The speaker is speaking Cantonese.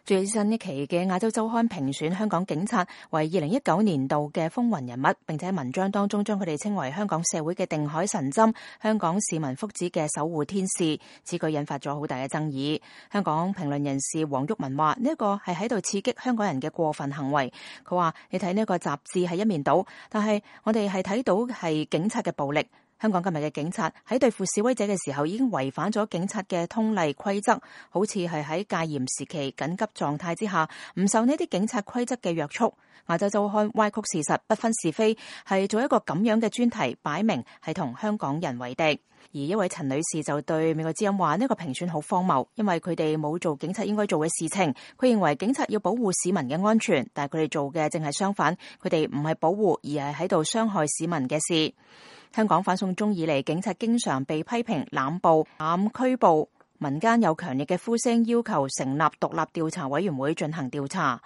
最新一期嘅亞洲週刊評選香港警察為2019年度嘅風雲人物，並且喺文章當中將佢哋稱為香港社會嘅定海神針、香港市民福祉嘅守護天使。此舉引發咗好大嘅爭議。香港評論人士黃毓民話：呢一個係喺度刺激香港人嘅過分行為。佢話：你睇呢個雜誌係一面倒，但係我哋係睇到係警察嘅暴力。香港今日嘅警察喺對付示威者嘅時候已經違反咗警察嘅通例規則，好似係喺戒嚴時期緊急狀態之下唔受呢啲警察規則嘅約束。亞洲週刊歪曲事實，不分是非，係做一個咁樣嘅專題，擺明係同香港人為敵。而一位陳女士就對美國之音話：呢個評選好荒謬，因為佢哋冇做警察應該做嘅事情。佢認為警察要保護市民嘅安全，但係佢哋做嘅正係相反，佢哋唔係保護，而係喺度傷害市民嘅事。香港反送中以嚟，警察經常被批評濫捕、濫拘捕，民間有強烈嘅呼聲要求成立獨立調查委員會進行調查。